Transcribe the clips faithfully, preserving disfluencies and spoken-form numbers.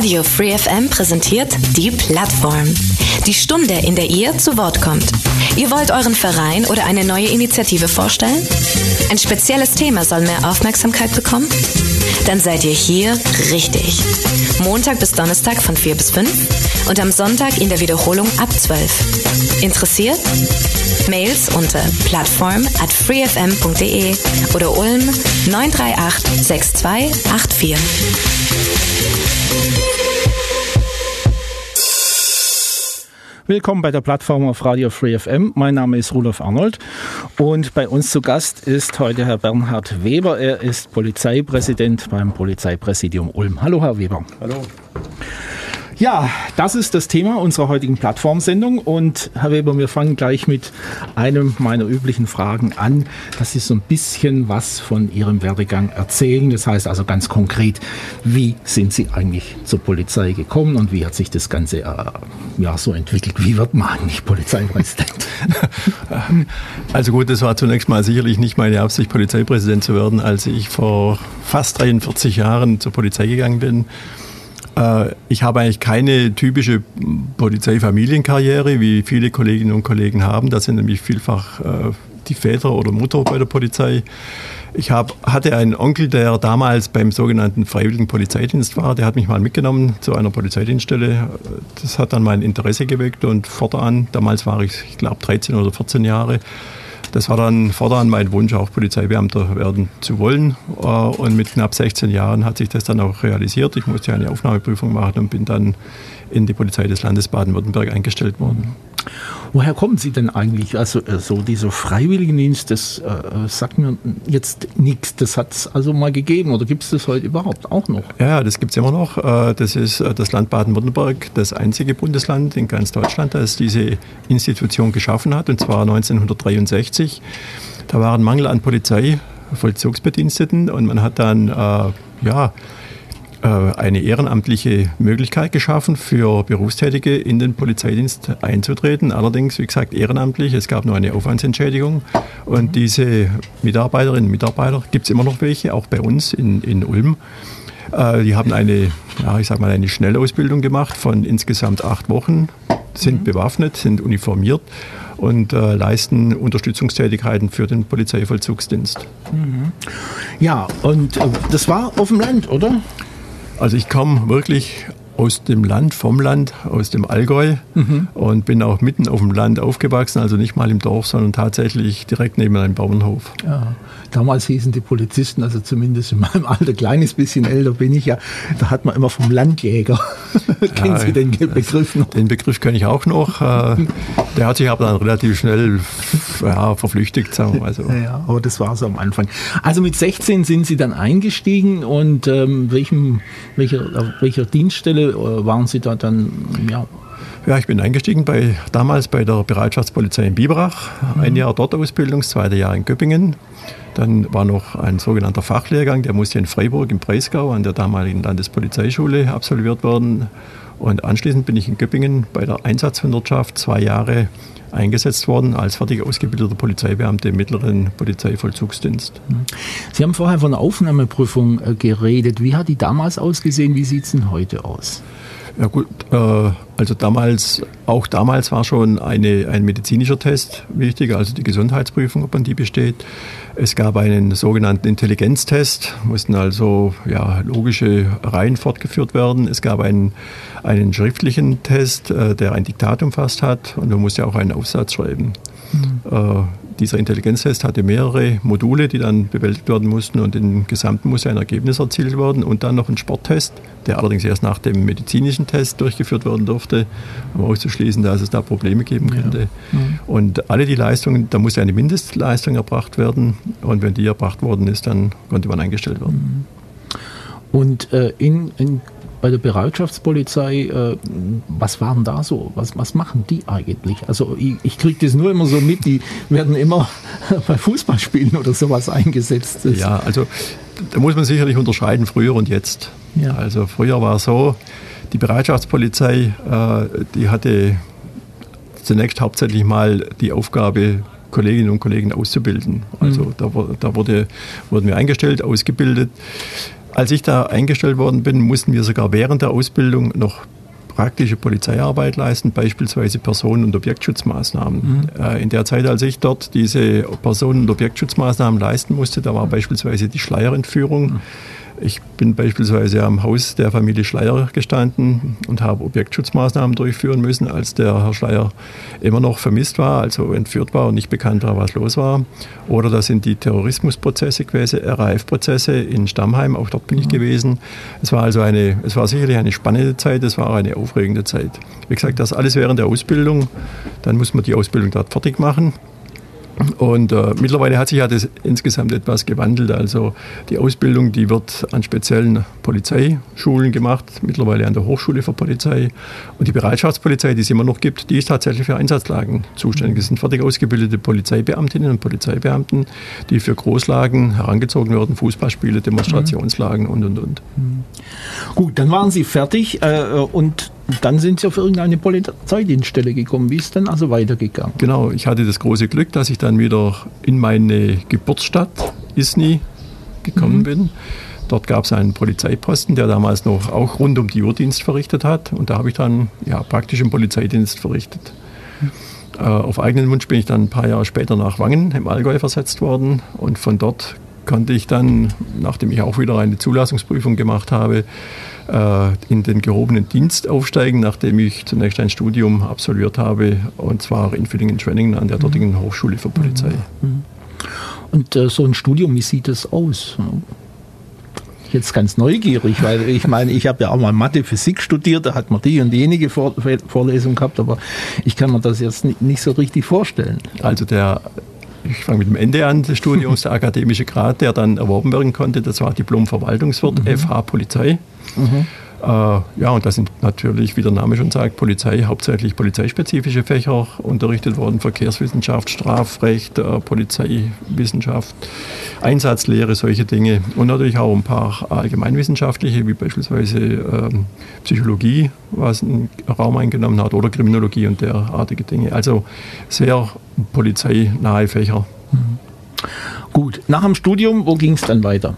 Radio Free F M präsentiert die Plattform. Die Stunde, in der ihr zu Wort kommt. Ihr wollt euren Verein oder eine neue Initiative vorstellen? Ein spezielles Thema soll mehr Aufmerksamkeit bekommen? Dann seid ihr hier richtig. Montag bis Donnerstag von vier bis fünf und am Sonntag in der Wiederholung ab zwölf. Interessiert? Mails unter plattform at freefm punkt de oder Ulm neun drei acht sechs zwei acht vier. Willkommen bei der Plattform auf Radio Free F M. Mein Name ist Rudolf Arnold und bei uns zu Gast ist heute Herr Bernhard Weber. Er ist Polizeipräsident beim Polizeipräsidium Ulm. Hallo, Herr Weber. Hallo. Ja, das ist das Thema unserer heutigen Plattformsendung und Herr Weber, wir fangen gleich mit einem meiner üblichen Fragen an, dass Sie so ein bisschen was von Ihrem Werdegang erzählen. Das heißt also ganz konkret, wie sind Sie eigentlich zur Polizei gekommen und wie hat sich das Ganze äh, ja, so entwickelt? Wie wird man eigentlich Polizeipräsident? Also gut, das war zunächst mal sicherlich nicht meine Absicht, Polizeipräsident zu werden, als ich vor fast dreiundvierzig Jahren zur Polizei gegangen bin. Ich habe eigentlich keine typische Polizeifamilienkarriere, wie viele Kolleginnen und Kollegen haben. Das sind nämlich vielfach die Väter oder Mutter bei der Polizei. Ich hab, hatte einen Onkel, der damals beim sogenannten Freiwilligen Polizeidienst war. Der hat mich mal mitgenommen zu einer Polizeidienststelle. Das hat dann mein Interesse geweckt und fortan, damals war ich, ich glaube, dreizehn oder vierzehn Jahre, das war dann fortan mein Wunsch, auch Polizeibeamter werden zu wollen. Und mit knapp sechzehn Jahren hat sich das dann auch realisiert. Ich musste eine Aufnahmeprüfung machen und bin dann in die Polizei des Landes Baden-Württemberg eingestellt worden. Woher kommen Sie denn eigentlich? Also so dieser Freiwilligendienst, das äh, sagt mir jetzt nichts. Das hat es also mal gegeben oder gibt es das heute überhaupt auch noch? Ja, das gibt es immer noch. Das ist das Land Baden-Württemberg, das einzige Bundesland in ganz Deutschland, das diese Institution geschaffen hat, und zwar neunzehnhundertdreiundsechzig. Da war ein Mangel an Polizeivollzugsbediensteten und man hat dann äh, ja eine ehrenamtliche Möglichkeit geschaffen, für Berufstätige in den Polizeidienst einzutreten. Allerdings, wie gesagt, ehrenamtlich. Es gab nur eine Aufwandsentschädigung. Und diese Mitarbeiterinnen und Mitarbeiter, gibt es immer noch welche, auch bei uns in, in Ulm. Äh, die haben eine, ja, ich sag mal, eine Schnellausbildung gemacht von insgesamt acht Wochen, sind mhm. bewaffnet, sind uniformiert und äh, leisten Unterstützungstätigkeiten für den Polizeivollzugsdienst. Mhm. Ja, und äh, das war auf dem Land, oder? Also ich komme wirklich aus dem Land, vom Land, aus dem Allgäu mhm. und bin auch mitten auf dem Land aufgewachsen, also nicht mal im Dorf, sondern tatsächlich direkt neben einem Bauernhof. Ja, damals hießen die Polizisten, also zumindest in meinem Alter, kleines bisschen älter bin ich ja, da hat man immer vom Landjäger. Kennen Sie den Begriff noch? Den Begriff kenne ich auch noch. Der hat sich aber dann relativ schnell ja, verflüchtigt, sagen wir mal so. Ja, aber das war so am Anfang. Also mit sechzehn sind Sie dann eingestiegen und ähm, welchem, welcher, auf welcher Dienststelle waren Sie da dann? Ja, ja ich bin eingestiegen bei, damals bei der Bereitschaftspolizei in Biberach. Mhm. Ein Jahr dort Ausbildung, das zweite Jahr in Göppingen. Dann war noch ein sogenannter Fachlehrgang, der musste in Freiburg im Breisgau an der damaligen Landespolizeischule absolviert werden. Und anschließend bin ich in Göppingen bei der Einsatzhundertschaft zwei Jahre eingesetzt worden als fertig ausgebildeter Polizeibeamter im mittleren Polizeivollzugsdienst. Sie haben vorher von der Aufnahmeprüfung äh, geredet. Wie hat die damals ausgesehen? Wie sieht es denn heute aus? Ja gut, äh, also damals, auch damals war schon eine, ein medizinischer Test wichtig, also die Gesundheitsprüfung, ob man die besteht. Es gab einen sogenannten Intelligenztest, mussten also ja, logische Reihen fortgeführt werden. Es gab einen, einen schriftlichen Test, äh, der ein Diktat umfasst hat, und man musste auch einen Aufsatz schreiben. Mhm. Äh, dieser Intelligenztest hatte mehrere Module, die dann bewältigt werden mussten, und im Gesamten musste ein Ergebnis erzielt werden, und dann noch ein Sporttest, der allerdings erst nach dem medizinischen Test durchgeführt werden durfte, um auszuschließen, dass es da Probleme geben könnte. Ja. Mhm. Und alle die Leistungen, da musste eine Mindestleistung erbracht werden, und wenn die erbracht worden ist, dann konnte man eingestellt werden. Und äh, in, in bei der Bereitschaftspolizei, äh, was waren da so? Was, was machen die eigentlich? Also ich, ich kriege das nur immer so mit, die werden immer bei Fußballspielen oder sowas eingesetzt. Das ja, also da muss man sicherlich unterscheiden, früher und jetzt. Ja. Also früher war es so, die Bereitschaftspolizei, äh, die hatte zunächst hauptsächlich mal die Aufgabe, Kolleginnen und Kollegen auszubilden. Also mhm. da, da wurde, wurden wir eingestellt, ausgebildet. als ich da eingestellt worden bin, mussten wir sogar während der Ausbildung noch praktische Polizeiarbeit leisten, beispielsweise Personen- und Objektschutzmaßnahmen. Mhm. Äh, in der Zeit, als ich dort diese Personen- und Objektschutzmaßnahmen leisten musste, da war beispielsweise die Schleierentführung. Mhm. Ich bin beispielsweise am Haus der Familie Schleier gestanden und habe Objektschutzmaßnahmen durchführen müssen, als der Herr Schleier immer noch vermisst war, also entführt war und nicht bekannt war, was los war. Oder das sind die Terrorismusprozesse gewesen, R A F-Prozesse in Stammheim, auch dort bin ich gewesen. Es war also eine, es war sicherlich eine spannende Zeit, es war eine aufregende Zeit. Wie gesagt, das alles während der Ausbildung, dann muss man die Ausbildung dort fertig machen. Und äh, mittlerweile hat sich ja das insgesamt etwas gewandelt. Also die Ausbildung, die wird an speziellen Polizeischulen gemacht, mittlerweile an der Hochschule für Polizei. Und die Bereitschaftspolizei, die es immer noch gibt, die ist tatsächlich für Einsatzlagen zuständig. Es sind fertig ausgebildete Polizeibeamtinnen und Polizeibeamten, die für Großlagen herangezogen werden, Fußballspiele, Demonstrationslagen und, und, und. Gut, dann waren Sie fertig äh, und dann sind Sie auf irgendeine Polizeidienststelle gekommen. Wie ist es dann also weitergegangen? Genau, ich hatte das große Glück, dass ich dann wieder in meine Geburtsstadt Isny gekommen mhm. bin. Dort gab es einen Polizeiposten, der damals noch auch rund um die Uhr Dienst verrichtet hat. Und da habe ich dann ja, praktisch einen Polizeidienst verrichtet. Mhm. Äh, auf eigenen Wunsch bin ich dann ein paar Jahre später nach Wangen im Allgäu versetzt worden. Und von dort konnte ich dann, nachdem ich auch wieder eine Zulassungsprüfung gemacht habe, in den gehobenen Dienst aufsteigen, nachdem ich zunächst ein Studium absolviert habe, und zwar in Villingen-Schwenningen an der dortigen Hochschule für Polizei. Und äh, so ein Studium, wie sieht das aus? Jetzt ganz neugierig, weil ich meine, ich habe ja auch mal Mathe, Physik studiert, da hat man die und diejenige Vor- Vorlesung gehabt, aber ich kann mir das jetzt nicht, nicht so richtig vorstellen. Also der Ich fange mit dem Ende an des Studiums, der akademische Grad, der dann erworben werden konnte, das war Diplom-Verwaltungswirt, mhm. F H Polizei. Mhm. Äh, ja, und da sind natürlich, wie der Name schon sagt, Polizei, hauptsächlich polizeispezifische Fächer unterrichtet worden, Verkehrswissenschaft, Strafrecht, äh, Polizeiwissenschaft, Einsatzlehre, solche Dinge. Und natürlich auch ein paar allgemeinwissenschaftliche, wie beispielsweise äh, Psychologie, was einen Raum eingenommen hat, oder Kriminologie und derartige Dinge. Also sehr polizeinahe Fächer. Mhm. Gut, nach dem Studium, wo ging es dann weiter?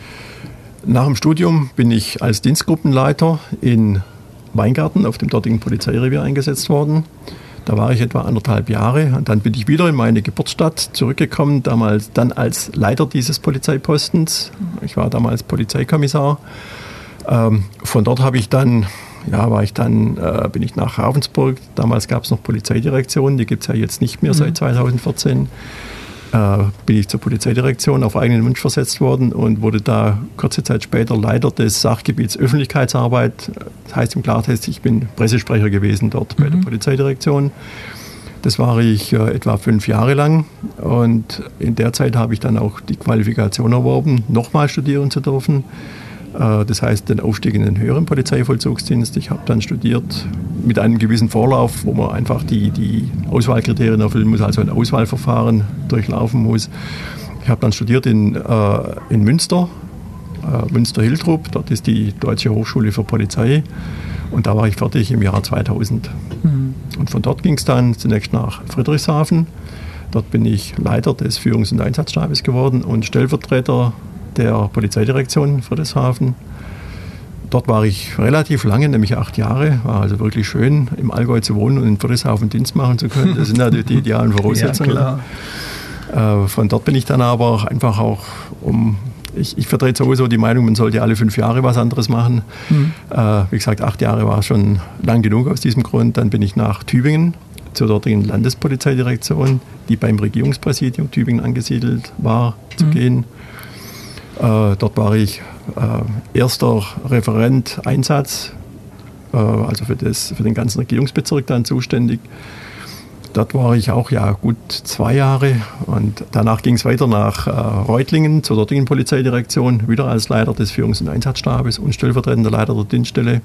Nach dem Studium bin ich als Dienstgruppenleiter in Weingarten auf dem dortigen Polizeirevier eingesetzt worden. Da war ich etwa anderthalb Jahre und dann bin ich wieder in meine Geburtsstadt zurückgekommen, damals dann als Leiter dieses Polizeipostens. Ich war damals Polizeikommissar. Ähm, von dort habe ich dann, ja, war ich dann, äh, bin ich nach Ravensburg. Damals gab es noch Polizeidirektion, die gibt es ja jetzt nicht mehr mhm. seit zweitausendvierzehn. Äh, bin ich zur Polizeidirektion auf eigenen Wunsch versetzt worden und wurde da kurze Zeit später Leiter des Sachgebiets Öffentlichkeitsarbeit. Das heißt im Klartext, ich bin Pressesprecher gewesen dort mhm. bei der Polizeidirektion. Das war ich äh, etwa fünf Jahre lang und in der Zeit habe ich dann auch die Qualifikation erworben, nochmal studieren zu dürfen. Äh, das heißt den Aufstieg in den höheren Polizeivollzugsdienst. Ich habe dann studiert mit einem gewissen Vorlauf, wo man einfach die, die Auswahlkriterien erfüllen muss, also ein Auswahlverfahren durchlaufen muss. Ich habe dann studiert in, äh, in Münster, äh, Münster-Hiltrup, dort ist die Deutsche Hochschule für Polizei und da war ich fertig im Jahr zweitausend. Mhm. Und von dort ging es dann zunächst nach Friedrichshafen. Dort bin ich Leiter des Führungs- und Einsatzstabes geworden und Stellvertreter der Polizeidirektion Friedrichshafen. Dort war ich relativ lange, nämlich acht Jahre. War also wirklich schön, im Allgäu zu wohnen und in Friedrichshafen Dienst machen zu können. Das sind natürlich die idealen Voraussetzungen. Ja, klar. Äh, von dort bin ich dann aber auch einfach auch um... Ich, ich vertrete sowieso die Meinung, man sollte alle fünf Jahre was anderes machen. Mhm. Äh, wie gesagt, acht Jahre war schon lang genug aus diesem Grund. Dann bin ich nach Tübingen zur dortigen Landespolizeidirektion, die beim Regierungspräsidium Tübingen angesiedelt war, zu mhm. gehen. Äh, dort war ich äh, erster Referent Einsatz, äh, also für, das, für den ganzen Regierungsbezirk dann zuständig. Dort war ich auch ja gut zwei Jahre und danach ging es weiter nach äh, Reutlingen zur dortigen Polizeidirektion, wieder als Leiter des Führungs- und Einsatzstabes und stellvertretender Leiter der Dienststelle.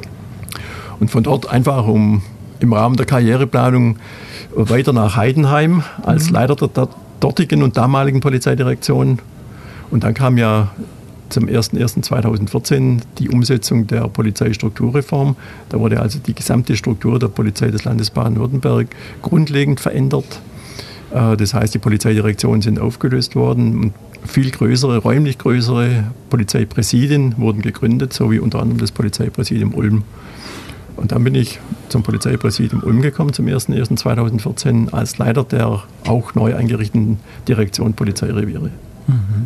Und von dort einfach um im Rahmen der Karriereplanung weiter nach Heidenheim als mhm. Leiter der, der dortigen und damaligen Polizeidirektion. Und dann kam ja zum erster erster zweitausendvierzehn die Umsetzung der Polizeistrukturreform. Da wurde also die gesamte Struktur der Polizei des Landes Baden-Württemberg grundlegend verändert. Das heißt, die Polizeidirektionen sind aufgelöst worden und viel größere, räumlich größere Polizeipräsidien wurden gegründet, so wie unter anderem das Polizeipräsidium Ulm. Und dann bin ich zum Polizeipräsidium Ulm gekommen, zum ersten ersten zweitausendvierzehn, als Leiter der auch neu eingerichteten Direktion Polizeireviere. Mhm.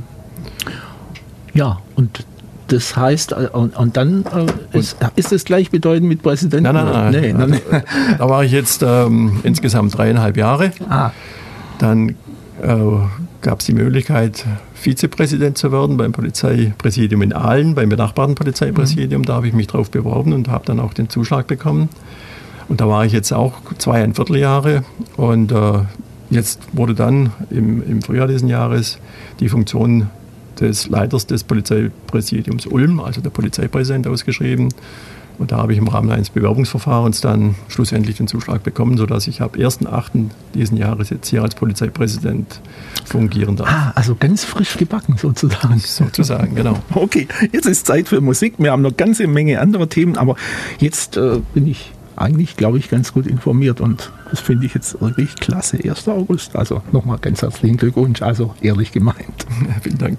Ja, und das heißt, und, und dann äh, ist, ist es gleichbedeutend mit Präsidenten? Nein, nein, nein. Nee, nein. Da, da war ich jetzt ähm, insgesamt dreieinhalb Jahre. Ah. Dann äh, gab es die Möglichkeit, Vizepräsident zu werden beim Polizeipräsidium in Aalen, beim benachbarten Polizeipräsidium. Mhm. Da habe ich mich drauf beworben und habe dann auch den Zuschlag bekommen. Und da war ich jetzt auch zweieinviertel Jahre. Und äh, jetzt wurde dann im, im Frühjahr dieses Jahres die Funktion des Leiters des Polizeipräsidiums Ulm, also der Polizeipräsident, ausgeschrieben. Und da habe ich im Rahmen eines Bewerbungsverfahrens dann schlussendlich den Zuschlag bekommen, sodass ich ab ersten achten diesen Jahres jetzt hier als Polizeipräsident fungieren darf. Ah, also ganz frisch gebacken sozusagen. Sozusagen, genau. Okay, jetzt ist Zeit für Musik. Wir haben noch eine ganze Menge andere Themen, aber jetzt äh, bin ich eigentlich, glaube ich, ganz gut informiert und das finde ich jetzt wirklich klasse. erster August, also nochmal ganz herzlichen Glückwunsch, also ehrlich gemeint. Vielen Dank.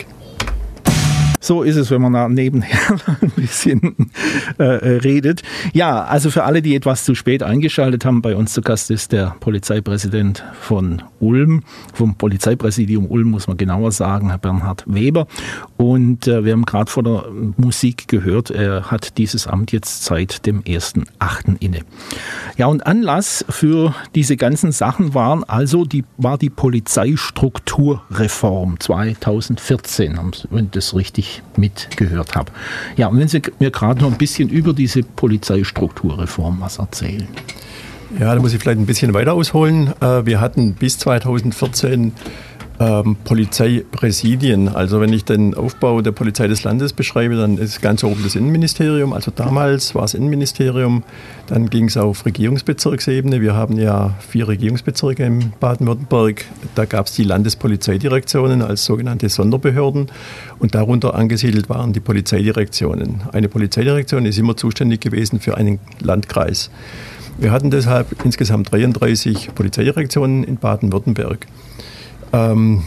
So ist es, wenn man da nebenher ein bisschen äh, redet. Ja, also für alle, die etwas zu spät eingeschaltet haben, bei uns zu Gast ist der Polizeipräsident von Ulm, vom Polizeipräsidium Ulm, muss man genauer sagen, Herr Bernhard Weber. Und äh, wir haben gerade von der Musik gehört, er hat dieses Amt jetzt seit dem ersten achten inne. Ja, und Anlass für diese ganzen Sachen waren also die, war die Polizeistrukturreform zweitausendvierzehn, wenn ich das richtig mitgehört habe. Ja, und wenn Sie mir gerade noch ein bisschen über diese Polizeistrukturreform was erzählen. Ja, da muss ich vielleicht ein bisschen weiter ausholen. Wir hatten bis zweitausendvierzehn ähm, Polizeipräsidien. Also wenn ich den Aufbau der Polizei des Landes beschreibe, dann ist ganz oben das Innenministerium. Also damals war es Innenministerium. Dann ging es auf Regierungsbezirksebene. Wir haben ja vier Regierungsbezirke in Baden-Württemberg. Da gab es die Landespolizeidirektionen als sogenannte Sonderbehörden. Und darunter angesiedelt waren die Polizeidirektionen. Eine Polizeidirektion ist immer zuständig gewesen für einen Landkreis. Wir hatten deshalb insgesamt dreiunddreißig Polizeidirektionen in Baden-Württemberg. Ähm,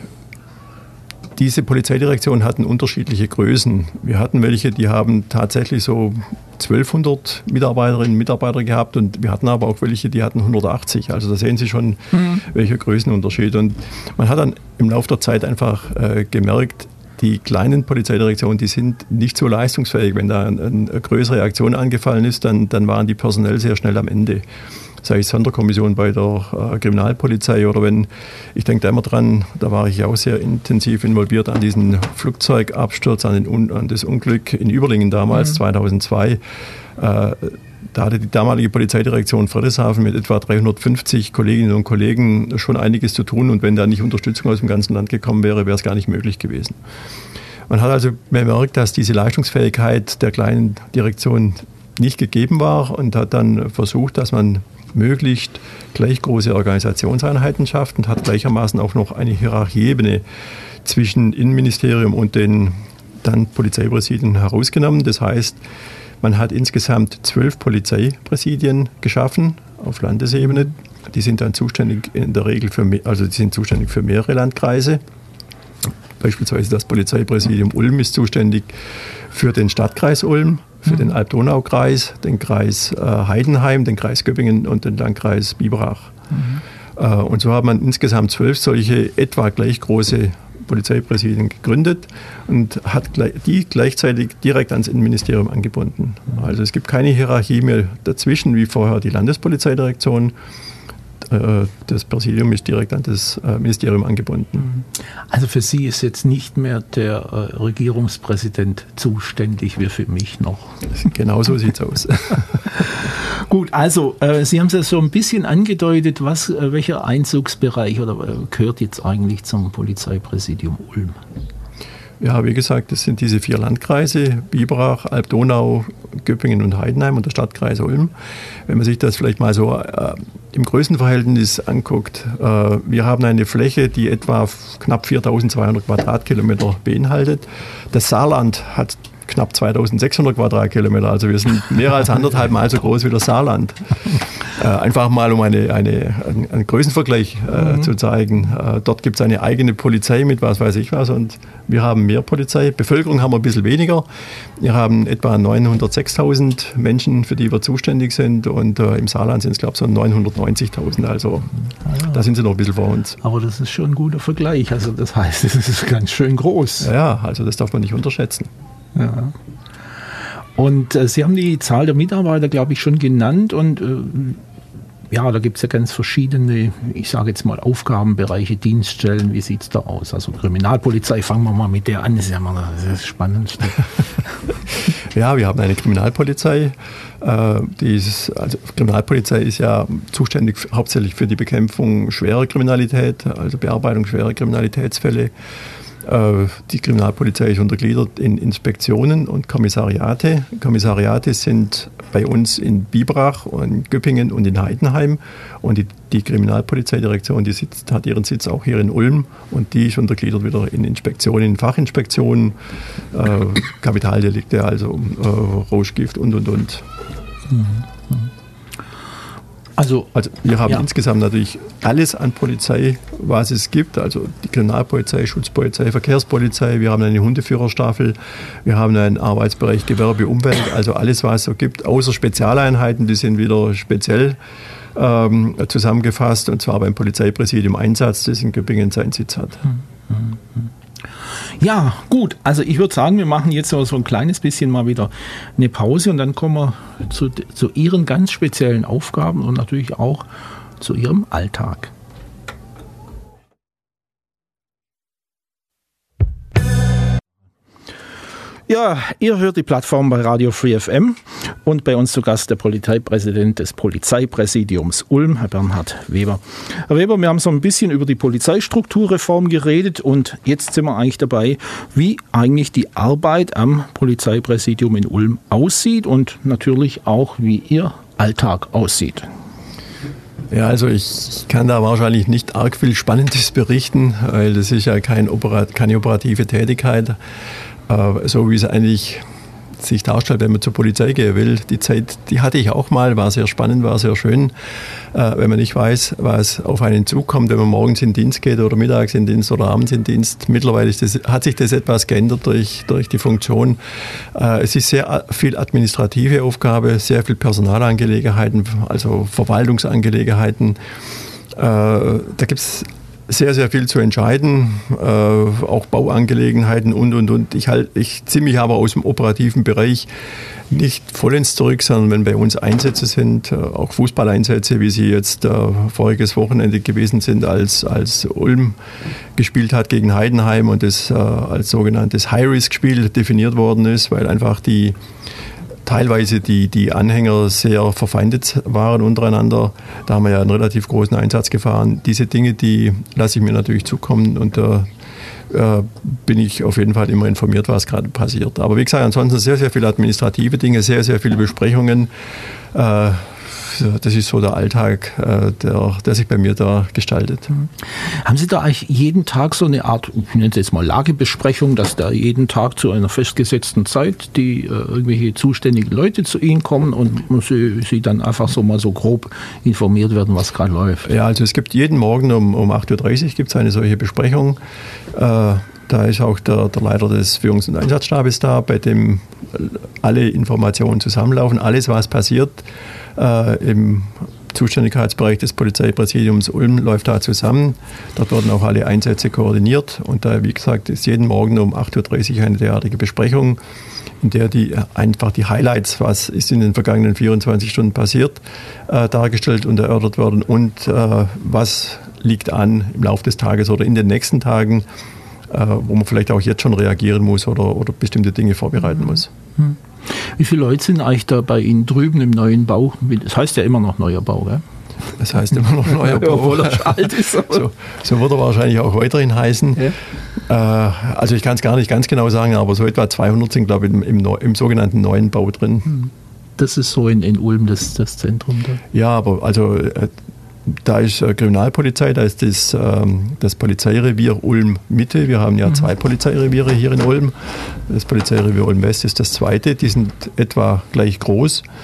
diese Polizeidirektionen hatten unterschiedliche Größen. Wir hatten welche, die haben tatsächlich so zwölfhundert Mitarbeiterinnen und Mitarbeiter gehabt und wir hatten aber auch welche, die hatten hundertachtzig. Also da sehen Sie schon, mhm. welcher Größenunterschied. Und man hat dann im Laufe der Zeit einfach äh, gemerkt, die kleinen Polizeidirektionen, die sind nicht so leistungsfähig. Wenn da eine, eine größere Aktion angefallen ist, dann, dann waren die personell sehr schnell am Ende. Sei es Sonderkommission bei der äh, Kriminalpolizei oder wenn, ich denke da immer dran, da war ich ja auch sehr intensiv involviert an diesen Flugzeugabsturz, an, den, an das Unglück in Überlingen damals, mhm. zweitausendzwei. Äh, da hatte die damalige Polizeidirektion Friedrichshafen mit etwa dreihundertfünfzig Kolleginnen und Kollegen schon einiges zu tun und wenn da nicht Unterstützung aus dem ganzen Land gekommen wäre, wäre es gar nicht möglich gewesen. Man hat also bemerkt, dass diese Leistungsfähigkeit der kleinen Direktion nicht gegeben war und hat dann versucht, dass man möglichst gleich große Organisationseinheiten schafft und hat gleichermaßen auch noch eine Hierarchieebene zwischen Innenministerium und den dann Polizeipräsidien herausgenommen. Das heißt, man hat insgesamt zwölf Polizeipräsidien geschaffen auf Landesebene. Die sind dann zuständig in der Regel für, also die sind zuständig für mehrere Landkreise. Beispielsweise das Polizeipräsidium Ulm ist zuständig für den Stadtkreis Ulm, für den Alb-Donau-Kreis, den Kreis äh, Heidenheim, den Kreis Göppingen und den Landkreis Biberach. Mhm. Äh, und so hat man insgesamt zwölf solche etwa gleich große Polizeipräsidien gegründet und hat die gleichzeitig direkt ans Innenministerium angebunden. Also es gibt keine Hierarchie mehr dazwischen, wie vorher die Landespolizeidirektion. Das Präsidium ist direkt an das Ministerium angebunden. Also für Sie ist jetzt nicht mehr der Regierungspräsident zuständig, wie für mich noch. Genau so sieht es aus. Gut, also äh, Sie haben es ja so ein bisschen angedeutet, was, äh, welcher Einzugsbereich oder äh, gehört jetzt eigentlich zum Polizeipräsidium Ulm? Ja, wie gesagt, das sind diese vier Landkreise, Biberach, Alb-Donau, Göppingen und Heidenheim und der Stadtkreis Ulm. Wenn man sich das vielleicht mal so äh, im Größenverhältnis anguckt, äh, wir haben eine Fläche, die etwa knapp viertausendzweihundert Quadratkilometer beinhaltet. Das Saarland hat knapp zweitausendsechshundert Quadratkilometer, also wir sind mehr als anderthalb Mal so groß wie das Saarland. Äh, einfach mal, um eine, eine, einen, einen Größenvergleich äh, mhm. zu zeigen. Äh, dort gibt es eine eigene Polizei mit was weiß ich was und wir haben mehr Polizei. Bevölkerung haben wir ein bisschen weniger. Wir haben etwa neunhundertsechstausend Menschen, für die wir zuständig sind und äh, im Saarland sind es, glaube ich, so neunhundertneunzigtausend. Also ah. da sind sie noch ein bisschen vor uns. Aber das ist schon ein guter Vergleich. Also das heißt, es ist ganz schön groß. Ja, also das darf man nicht unterschätzen. Ja. Und äh, Sie haben die Zahl der Mitarbeiter, glaube ich, schon genannt und äh, ja, da gibt es ja ganz verschiedene, ich sage jetzt mal Aufgabenbereiche, Dienststellen. Wie sieht es da aus? Also Kriminalpolizei, fangen wir mal mit der an, das ist ja mal das Spannendste. Ja, wir haben eine Kriminalpolizei. Äh, die ist, also Kriminalpolizei ist ja zuständig hauptsächlich für die Bekämpfung schwerer Kriminalität, also Bearbeitung schwerer Kriminalitätsfälle. Die Kriminalpolizei ist untergliedert in Inspektionen und Kommissariate. Kommissariate sind bei uns in Biberach, in Göppingen und in Heidenheim. Und die, die Kriminalpolizeidirektion, die sitzt, hat ihren Sitz auch hier in Ulm. Und die ist untergliedert wieder in Inspektionen, in Fachinspektionen, äh, Kapitaldelikte, also äh, Rauschgift und, und, und. Mhm. Also, also wir haben ja. insgesamt natürlich alles an Polizei, was es gibt. Also die Kriminalpolizei, Schutzpolizei, Verkehrspolizei. Wir haben eine Hundeführerstaffel. Wir haben einen Arbeitsbereich Gewerbe, Umwelt. Also alles, was es so gibt. Außer Spezialeinheiten, die sind wieder speziell ähm, zusammengefasst. Und zwar beim Polizeipräsidium Einsatz, das in Göppingen seinen Sitz hat. Ja, gut. Also ich würde sagen, wir machen jetzt so ein kleines bisschen mal wieder eine Pause und dann kommen wir zu, zu Ihren ganz speziellen Aufgaben und natürlich auch zu Ihrem Alltag. Ja, ihr hört die Plattform bei Radio Free F M und bei uns zu Gast der Polizeipräsident des Polizeipräsidiums Ulm, Herr Bernhard Weber. Herr Weber, wir haben so ein bisschen über die Polizeistrukturreform geredet und jetzt sind wir eigentlich dabei, wie eigentlich die Arbeit am Polizeipräsidium in Ulm aussieht und natürlich auch, wie Ihr Alltag aussieht. Ja, also ich kann da wahrscheinlich nicht arg viel Spannendes berichten, weil das ist ja kein Operat- keine operative Tätigkeit. So wie es eigentlich sich darstellt, wenn man zur Polizei gehen will. Die Zeit, die hatte ich auch mal, war sehr spannend, war sehr schön. Wenn man nicht weiß, was auf einen zukommt, wenn man morgens in den Dienst geht oder mittags in den Dienst oder abends in den Dienst. Mittlerweile ist das, hat sich das etwas geändert durch, durch die Funktion. Es ist sehr viel administrative Aufgabe, sehr viel Personalangelegenheiten, also Verwaltungsangelegenheiten. Da gibt es sehr, sehr viel zu entscheiden, äh, auch Bauangelegenheiten und, und, und. Ich, halt, ich ziehe mich aber aus dem operativen Bereich nicht vollends zurück, sondern wenn bei uns Einsätze sind, äh, auch Fußballeinsätze, wie sie jetzt äh, voriges Wochenende gewesen sind, als, als Ulm gespielt hat gegen Heidenheim und das äh, als sogenanntes High-Risk-Spiel definiert worden ist, weil einfach die teilweise die, die Anhänger sehr verfeindet waren untereinander. Da haben wir ja einen relativ großen Einsatz gefahren. Diese Dinge, die lasse ich mir natürlich zukommen und da äh, bin ich auf jeden Fall immer informiert, was gerade passiert. Aber wie gesagt, ansonsten sehr, sehr viele administrative Dinge, sehr, sehr viele Besprechungen. Äh, Das ist so der Alltag, der, der sich bei mir da gestaltet. Haben Sie da eigentlich jeden Tag so eine Art, ich nenne es jetzt mal Lagebesprechung, dass da jeden Tag zu einer festgesetzten Zeit die äh, irgendwelche zuständigen Leute zu Ihnen kommen und Sie, Sie dann einfach so mal so grob informiert werden, was gerade läuft? Ja, also es gibt jeden Morgen um, um acht Uhr dreißig gibt es eine solche Besprechung. Äh, Da ist auch der, der Leiter des Führungs- und Einsatzstabes da, bei dem alle Informationen zusammenlaufen. Alles, was passiert äh, im Zuständigkeitsbereich des Polizeipräsidiums Ulm, läuft da zusammen. Dort werden auch alle Einsätze koordiniert. Und da, wie gesagt, ist jeden Morgen um acht Uhr dreißig eine derartige Besprechung, in der die einfach die Highlights, was ist in den vergangenen vierundzwanzig Stunden passiert, äh, dargestellt und erörtert werden und äh, was liegt an im Laufe des Tages oder in den nächsten Tagen, wo man vielleicht auch jetzt schon reagieren muss oder, oder bestimmte Dinge vorbereiten muss. Wie viele Leute sind eigentlich da bei Ihnen drüben im neuen Bau? Das heißt ja immer noch neuer Bau, gell? Das heißt immer noch neuer Bau. Obwohl er schon alt ist. So, so wird er wahrscheinlich auch weiterhin heißen. Ja. Äh, also ich kann es gar nicht ganz genau sagen, aber so etwa zweihundert sind, glaube ich, im, im, im sogenannten neuen Bau drin. Das ist so in, in Ulm das, das Zentrum da? Ja, aber also... Äh, Da ist äh, Kriminalpolizei, da ist das, ähm, das Polizeirevier Ulm-Mitte. Wir haben ja mhm. zwei Polizeireviere hier in Ulm. Das Polizeirevier Ulm-West ist das zweite. Die sind etwa gleich groß.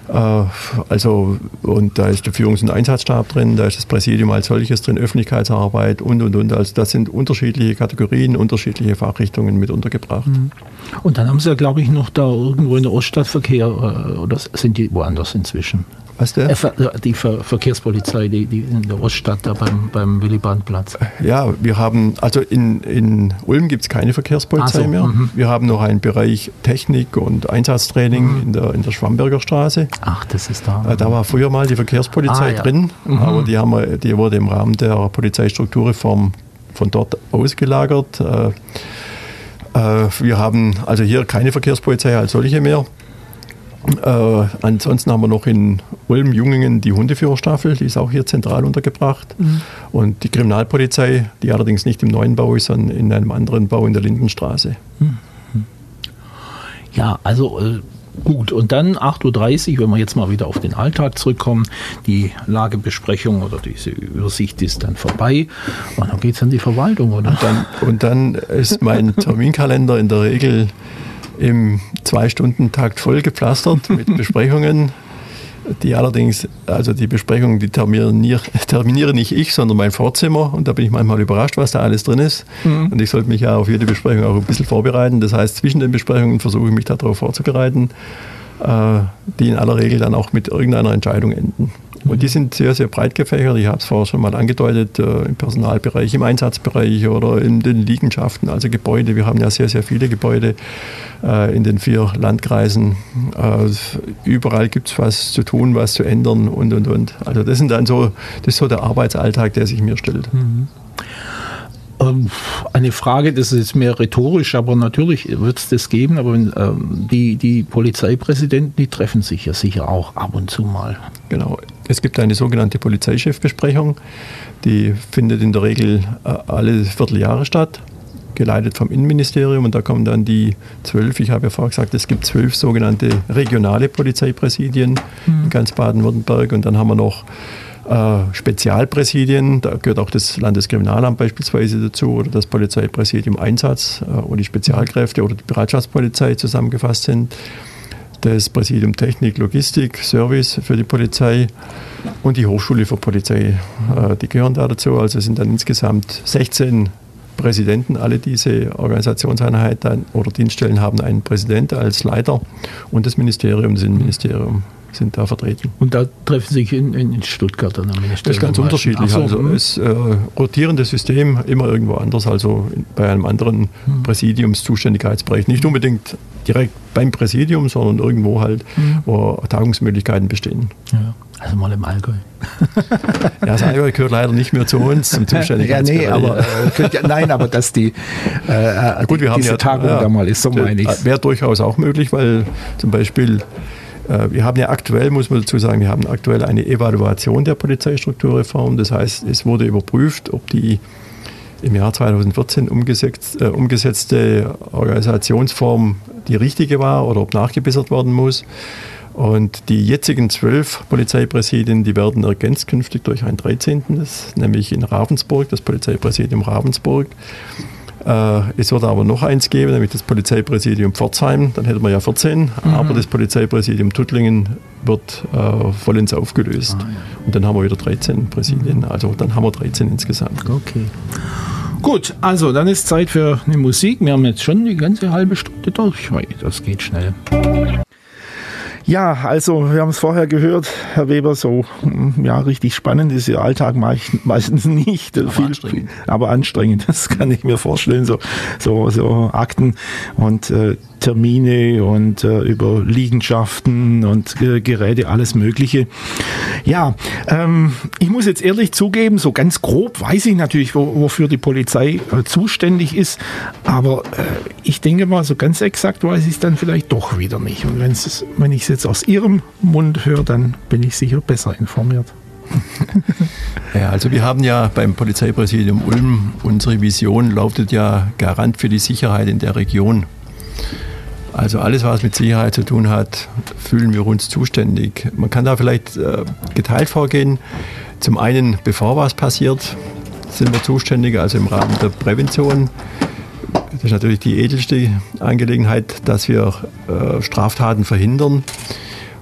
Also, und da ist der Führungs- und Einsatzstab drin, da ist das Präsidium als solches drin, Öffentlichkeitsarbeit und, und, und. Also das sind unterschiedliche Kategorien, unterschiedliche Fachrichtungen mit untergebracht. Und dann haben Sie ja, glaube ich, noch da irgendwo in der Oststadtverkehr, oder sind die woanders inzwischen? Was der? Die Ver- Verkehrspolizei, die, die in der Oststadt, da beim, beim Willy-Brandt-Platz. Ja, wir haben, also in, in Ulm gibt es keine Verkehrspolizei so, mehr. M- wir haben noch einen Bereich Technik und Einsatztraining m- in, der, in der Schwamberger Straße. Ach, das ist da. Da war früher mal die Verkehrspolizei ah, ja. drin, mhm. aber die, haben wir, die wurde im Rahmen der Polizeistrukturreform von dort ausgelagert. Äh, äh, wir haben also hier keine Verkehrspolizei als solche mehr. Äh, ansonsten haben wir noch in Ulm-Jungingen die Hundeführerstaffel, die ist auch hier zentral untergebracht. Mhm. Und die Kriminalpolizei, die allerdings nicht im neuen Bau ist, sondern in einem anderen Bau in der Lindenstraße. Mhm. Ja, also äh, gut. Und dann acht Uhr dreißig, wenn wir jetzt mal wieder auf den Alltag zurückkommen, die Lagebesprechung oder diese Übersicht ist dann vorbei. Und dann geht es an die Verwaltung, oder? Und dann, und dann ist mein Terminkalender in der Regel im Zwei-Stunden-Takt voll gepflastert mit Besprechungen, die allerdings, also die Besprechungen, die terminiere, terminiere nicht ich, sondern mein Vorzimmer, und da bin ich manchmal überrascht, was da alles drin ist. Mhm. Und ich sollte mich ja auf jede Besprechung auch ein bisschen vorbereiten. Das heißt, zwischen den Besprechungen versuche ich mich darauf vorzubereiten, die in aller Regel dann auch mit irgendeiner Entscheidung enden. Und die sind sehr, sehr breit gefächert. Ich habe es vorher schon mal angedeutet, äh, im Personalbereich, im Einsatzbereich oder in den Liegenschaften, also Gebäude. Wir haben ja sehr, sehr viele Gebäude äh, in den vier Landkreisen. Äh, überall gibt es was zu tun, was zu ändern und, und, und. Also das sind dann so, das ist so der Arbeitsalltag, der sich mir stellt. Mhm. Eine Frage, das ist jetzt mehr rhetorisch, aber natürlich wird es das geben, aber wenn, ähm, die, die Polizeipräsidenten, die treffen sich ja sicher auch ab und zu mal. Genau, es gibt eine sogenannte Polizeichefbesprechung, die findet in der Regel äh, alle Vierteljahre statt, geleitet vom Innenministerium, und da kommen dann die zwölf, ich habe ja vorher gesagt, es gibt zwölf sogenannte regionale Polizeipräsidien mhm. in ganz Baden-Württemberg, und dann haben wir noch Äh, Spezialpräsidien, da gehört auch das Landeskriminalamt beispielsweise dazu oder das Polizeipräsidium Einsatz, äh, wo die Spezialkräfte oder die Bereitschaftspolizei zusammengefasst sind, das Präsidium Technik, Logistik, Service für die Polizei und die Hochschule für Polizei, äh, die gehören da dazu. Also es sind dann insgesamt sechzehn Präsidenten, alle diese Organisationseinheiten oder Dienststellen haben einen Präsident als Leiter, und das Ministerium, das Innenministerium sind da vertreten. Und da treffen sich in, in Stuttgart an der Ministerium? Das ist ganz unterschiedlich. So, also es äh, rotierendes System, immer irgendwo anders, also in, bei einem anderen hm. Präsidiumszuständigkeitsbereich. Nicht unbedingt direkt beim Präsidium, sondern irgendwo halt, hm. wo Tagungsmöglichkeiten bestehen. Ja. Also mal im Allgäu. Ja, das Allgäu gehört leider nicht mehr zu uns, zum Zuständigkeitsbereich. Ja, nee, aber, äh, nein, aber dass die, äh, Gut, wir die haben diese ja, Tagung ja, da mal ist, so meine ich. Wäre durchaus auch möglich, weil zum Beispiel äh, wir haben ja aktuell, muss man dazu sagen, wir haben aktuell eine Evaluation der Polizeistrukturreform. Das heißt, es wurde überprüft, ob die im Jahr zweitausendvierzehn umgesetzt, äh, umgesetzte Organisationsform die richtige war oder ob nachgebessert werden muss. Und die jetzigen zwölf Polizeipräsidien, die werden ergänzt künftig durch ein dreizehnten, das nämlich in Ravensburg, das Polizeipräsidium Ravensburg. Äh, es wird aber noch eins geben, nämlich das Polizeipräsidium Pforzheim, dann hätten wir ja vierzehn, mhm. aber das Polizeipräsidium Tuttlingen wird äh, vollends aufgelöst. Ah, ja. Und dann haben wir wieder dreizehn Präsidien, mhm. also dann haben wir dreizehn insgesamt. Okay. Gut, also dann ist Zeit für eine Musik. Wir haben jetzt schon die ganze halbe Stunde durch. Das geht schnell. Ja, also wir haben es vorher gehört, Herr Weber, so ja richtig spannend ist Ihr Alltag meistens nicht, aber viel, anstrengend. aber anstrengend, das kann ich mir vorstellen, so so so Akten und äh, Termine und äh, über Liegenschaften und äh, Geräte, alles Mögliche. Ja, ähm, ich muss jetzt ehrlich zugeben, so ganz grob weiß ich natürlich, wo, wofür die Polizei äh, zuständig ist, aber äh, ich denke mal, so ganz exakt weiß ich es dann vielleicht doch wieder nicht. Und wenn's, wenn ich es jetzt aus Ihrem Mund höre, dann bin ich sicher besser informiert. Ja, also wir haben ja beim Polizeipräsidium Ulm, unsere Vision lautet ja Garant für die Sicherheit in der Region. Also alles, was mit Sicherheit zu tun hat, fühlen wir uns zuständig. Man kann da vielleicht äh, geteilt vorgehen. Zum einen, bevor was passiert, sind wir zuständig, also im Rahmen der Prävention. Das ist natürlich die edelste Angelegenheit, dass wir äh, Straftaten verhindern.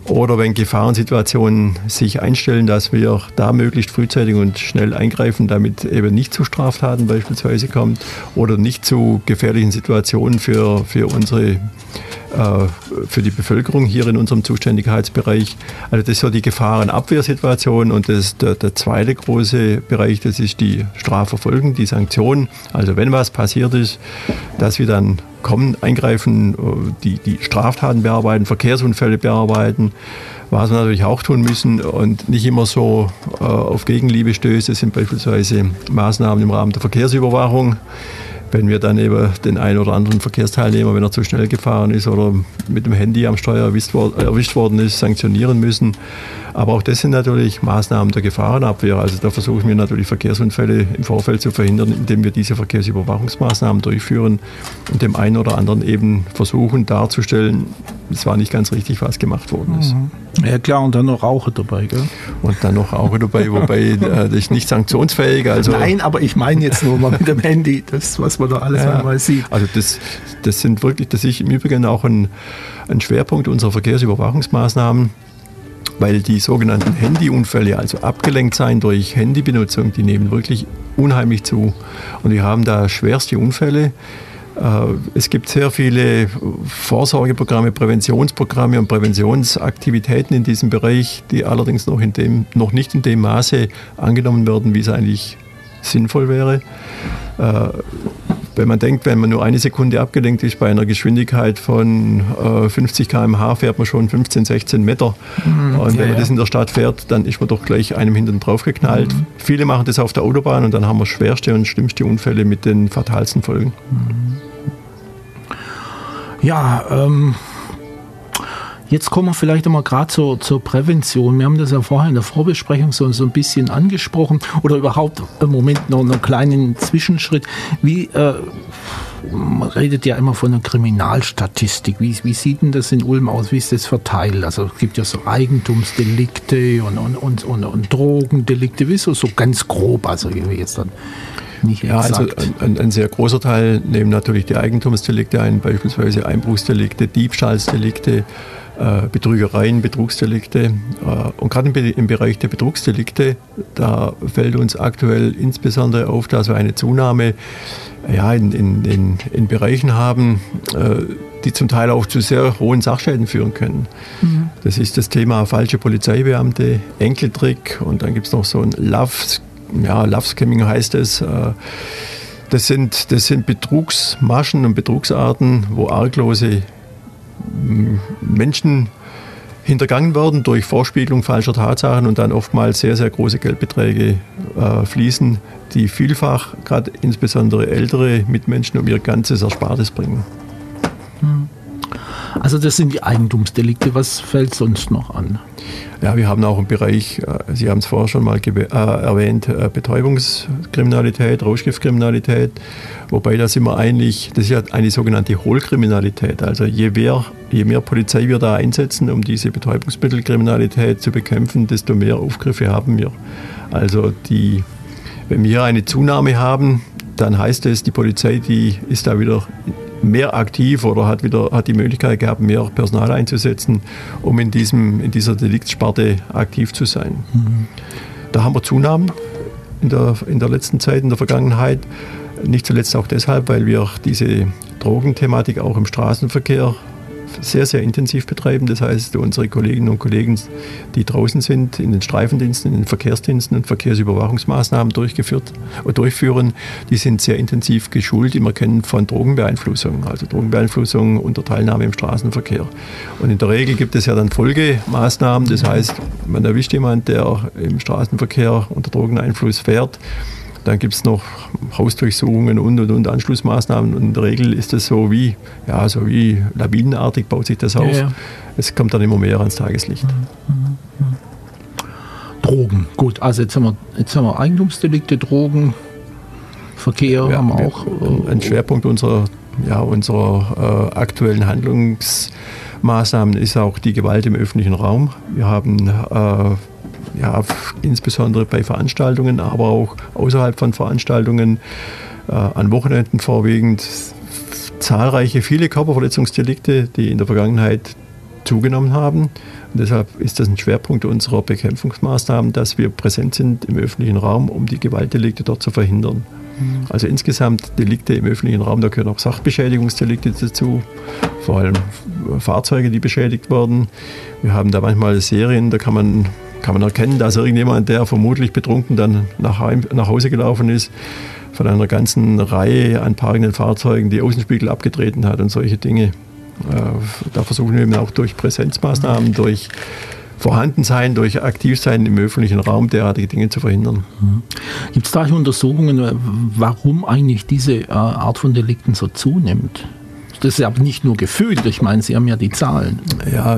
oder wenn Gefahrensituationen sich einstellen, dass wir da möglichst frühzeitig und schnell eingreifen, damit eben nicht zu Straftaten beispielsweise kommt oder nicht zu gefährlichen Situationen für, für unsere für die Bevölkerung hier in unserem Zuständigkeitsbereich. Also das ist so die Gefahrenabwehrsituation und das, der, der zweite große Bereich, das ist die Strafverfolgung, die Sanktionen. Also wenn was passiert ist, dass wir dann kommen, eingreifen, die, die Straftaten bearbeiten, Verkehrsunfälle bearbeiten, was wir natürlich auch tun müssen und nicht immer so äh, auf Gegenliebe stößt. Das sind beispielsweise Maßnahmen im Rahmen der Verkehrsüberwachung. Wenn wir dann eben den einen oder anderen Verkehrsteilnehmer, wenn er zu schnell gefahren ist oder mit dem Handy am Steuer erwischt worden ist, sanktionieren müssen. Aber auch das sind natürlich Maßnahmen der Gefahrenabwehr. Also da versuchen wir natürlich Verkehrsunfälle im Vorfeld zu verhindern, indem wir diese Verkehrsüberwachungsmaßnahmen durchführen und dem einen oder anderen eben versuchen darzustellen, es war nicht ganz richtig, was gemacht worden ist. Ja klar, und dann noch Rauchen dabei, gell? Und dann noch Rauchen dabei, wobei äh, das ist nicht sanktionsfähig. Also Nein, aber ich meine jetzt nur mal mit dem Handy, das, was man da alles ja, einmal sieht. Also das, das sind wirklich, das ist im Übrigen auch ein, ein Schwerpunkt unserer Verkehrsüberwachungsmaßnahmen, weil die sogenannten Handyunfälle, also abgelenkt sein durch Handybenutzung, die nehmen wirklich unheimlich zu. Und wir haben da schwerste Unfälle. Es gibt sehr viele Vorsorgeprogramme, Präventionsprogramme und Präventionsaktivitäten in diesem Bereich, die allerdings noch, in dem, noch nicht in dem Maße angenommen werden, wie es eigentlich sinnvoll wäre. Wenn man denkt, wenn man nur eine Sekunde abgelenkt ist bei einer Geschwindigkeit von fünfzig Kilometer pro Stunde, fährt man schon fünfzehn, sechzehn Meter. Mhm, und wenn ja, man das in der Stadt fährt, dann ist man doch gleich einem hinten drauf geknallt. Mhm. Viele machen das auf der Autobahn und dann haben wir schwerste und schlimmste Unfälle mit den fatalsten Folgen. Ja, ähm, jetzt kommen wir vielleicht einmal gerade zur, zur Prävention. Wir haben das ja vorher in der Vorbesprechung so, so ein bisschen angesprochen oder überhaupt im Moment noch einen kleinen Zwischenschritt. Wie, äh, man redet ja immer von einer Kriminalstatistik. Wie, wie sieht denn das in Ulm aus? Wie ist das verteilt? Also es gibt ja so Eigentumsdelikte und, und, und, und, und Drogendelikte. Wie so, so ganz grob, also irgendwie jetzt dann. Nicht ja, also ein, ein sehr großer Teil nehmen natürlich die Eigentumsdelikte ein, beispielsweise Einbruchsdelikte, Diebstahlsdelikte, äh, Betrügereien, Betrugsdelikte. Äh, und gerade im, im Bereich der Betrugsdelikte, da fällt uns aktuell insbesondere auf, dass wir eine Zunahme ja, in, in, in, in Bereichen haben, äh, die zum Teil auch zu sehr hohen Sachschäden führen können. Mhm. Das ist das Thema falsche Polizeibeamte, Enkeltrick und dann gibt es noch so ein Love Ja, Love Scamming heißt es. Das sind, das sind Betrugsmaschen und Betrugsarten, wo arglose Menschen hintergangen werden durch Vorspiegelung falscher Tatsachen und dann oftmals sehr, sehr große Geldbeträge äh, fließen, die vielfach gerade insbesondere ältere Mitmenschen um ihr ganzes Erspartes bringen. Also das sind die Eigentumsdelikte. Was fällt sonst noch an? Ja, wir haben auch im Bereich, Sie haben es vorher schon mal äh, erwähnt, äh, Betäubungskriminalität, Rauschgiftkriminalität, wobei das immer eigentlich, das ist ja eine sogenannte Hohlkriminalität. Also je mehr, je mehr Polizei wir da einsetzen, um diese Betäubungsmittelkriminalität zu bekämpfen, desto mehr Aufgriffe haben wir. Also die, wenn wir hier eine Zunahme haben, dann heißt es, die Polizei, die ist da wieder mehr aktiv oder hat wieder hat die Möglichkeit gehabt, mehr Personal einzusetzen, um in, diesem, in dieser Deliktssparte aktiv zu sein. Mhm. Da haben wir Zunahmen in der, in der letzten Zeit, in der Vergangenheit. Nicht zuletzt auch deshalb, weil wir diese Drogenthematik auch im Straßenverkehr sehr, sehr intensiv betreiben. Das heißt, unsere Kolleginnen und Kollegen, die draußen sind, in den Streifendiensten, in den Verkehrsdiensten und Verkehrsüberwachungsmaßnahmen durchgeführt, durchführen, die sind sehr intensiv geschult im Erkennen von Drogenbeeinflussung, also Drogenbeeinflussung unter Teilnahme im Straßenverkehr. Und in der Regel gibt es ja dann Folgemaßnahmen, das heißt, man erwischt jemanden, der im Straßenverkehr unter Drogeneinfluss fährt. Dann gibt es noch Hausdurchsuchungen und, und, und Anschlussmaßnahmen. Und in der Regel ist es so wie, ja, so wie lawinenartig baut sich das auf. Ja, ja. Es kommt dann immer mehr ans Tageslicht. Drogen, gut. Also jetzt haben wir, jetzt haben wir Eigentumsdelikte, Drogen, Verkehr ja, haben wir auch. Äh, ein Schwerpunkt unserer, ja, unserer äh, aktuellen Handlungsmaßnahmen ist auch die Gewalt im öffentlichen Raum. Wir haben äh, ja, insbesondere bei Veranstaltungen, aber auch außerhalb von Veranstaltungen, äh, an Wochenenden vorwiegend zahlreiche, viele Körperverletzungsdelikte, die in der Vergangenheit zugenommen haben. Und deshalb ist das ein Schwerpunkt unserer Bekämpfungsmaßnahmen, dass wir präsent sind im öffentlichen Raum, um die Gewaltdelikte dort zu verhindern. Mhm. Also insgesamt Delikte im öffentlichen Raum, da gehören auch Sachbeschädigungsdelikte dazu, vor allem Fahrzeuge, die beschädigt werden. Wir haben da manchmal Serien, da kann man, kann man erkennen, dass irgendjemand, der vermutlich betrunken dann nach, heim, nach Hause gelaufen ist, von einer ganzen Reihe an parkenden Fahrzeugen die Außenspiegel abgetreten hat und solche Dinge. Da versuchen wir eben auch durch Präsenzmaßnahmen, durch Vorhandensein, durch Aktivsein im öffentlichen Raum derartige Dinge zu verhindern. Gibt es da Untersuchungen, warum eigentlich diese Art von Delikten so zunimmt? Das ist ja nicht nur gefühlt, ich meine, Sie haben ja die Zahlen. Ja,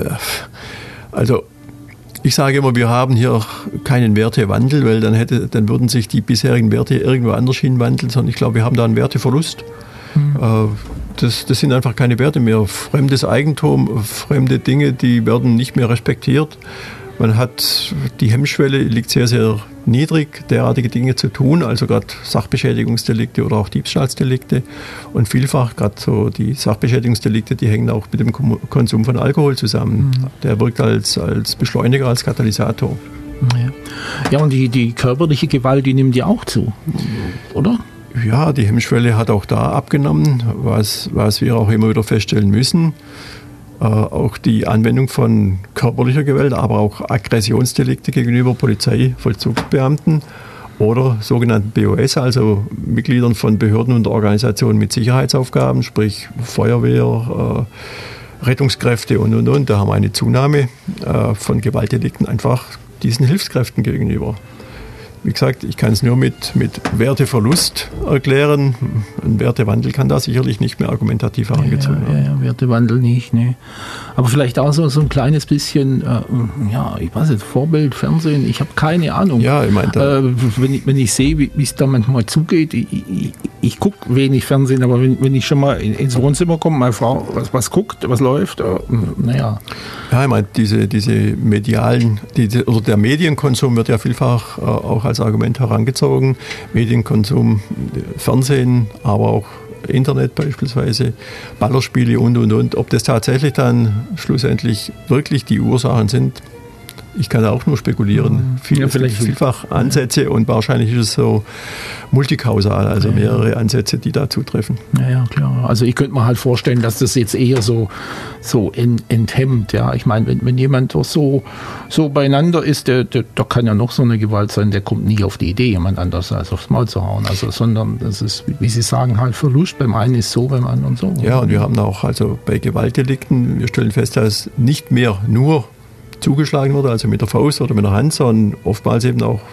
also ich sage immer, wir haben hier keinen Wertewandel, weil dann, hätte, dann würden sich die bisherigen Werte irgendwo anders hinwandeln, sondern ich glaube, wir haben da einen Werteverlust. Mhm. Das, das sind einfach keine Werte mehr. Fremdes Eigentum, fremde Dinge, die werden nicht mehr respektiert. Man hat, die Hemmschwelle liegt sehr, sehr niedrig, derartige Dinge zu tun, also gerade Sachbeschädigungsdelikte oder auch Diebstahlsdelikte. Und vielfach, gerade so die Sachbeschädigungsdelikte, die hängen auch mit dem Konsum von Alkohol zusammen. Mhm. Der wirkt als, als Beschleuniger, als Katalysator. Ja, ja und die, die körperliche Gewalt, die nimmt ja auch zu, oder? Ja, die Hemmschwelle hat auch da abgenommen, was, was wir auch immer wieder feststellen müssen. Äh, auch die Anwendung von körperlicher Gewalt, aber auch Aggressionsdelikte gegenüber Polizeivollzugsbeamten oder sogenannten B O S, also Mitgliedern von Behörden und Organisationen mit Sicherheitsaufgaben, sprich Feuerwehr, äh, Rettungskräfte und, und, und. Da haben wir eine Zunahme äh, von Gewaltdelikten einfach diesen Hilfskräften gegenüber. Wie gesagt, ich kann es nur mit, mit Werteverlust erklären. Ein Wertewandel kann da sicherlich nicht mehr argumentativ herangezogen werden. Ja, ja, ja, Wertewandel nicht, ne. Aber vielleicht auch so, so ein kleines bisschen, äh, ja, ich weiß nicht, Vorbild, Fernsehen, ich habe keine Ahnung. Ja, ich meine, äh, wenn, ich, wenn ich sehe, wie es da manchmal zugeht, ich, ich, ich gucke wenig Fernsehen, aber wenn, wenn ich schon mal in, ins Wohnzimmer komme, meine Frau, was, was guckt, was läuft, äh, naja. Ja, ich meine, diese, diese medialen, diese, oder der Medienkonsum wird ja vielfach äh, auch als Argument herangezogen. Medienkonsum, Fernsehen, aber auch Internet beispielsweise, Ballerspiele und, und, und. Ob das tatsächlich dann schlussendlich wirklich die Ursachen sind, ich kann da auch nur spekulieren. Viel, ja, vielleicht vielfach Ansätze und wahrscheinlich ist es so multikausal, also ja, mehrere Ansätze, die da zutreffen. Ja, ja, klar. Also ich könnte mir halt vorstellen, dass das jetzt eher so, so enthemmt. Ja, ich meine, wenn, wenn jemand doch so, so beieinander ist, der, der, da kann ja noch so eine Gewalt sein, der kommt nie auf die Idee, jemand anders als aufs Maul zu hauen. Also, sondern das ist, wie Sie sagen, halt Verlust. Beim einen ist so, beim anderen so. Ja, und wir haben auch also bei Gewaltdelikten, wir stellen fest, dass nicht mehr nur zugeschlagen wurde, also mit der Faust oder mit der Hand, sondern oftmals eben auch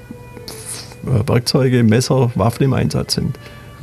Werkzeuge, Messer, Waffen im Einsatz sind.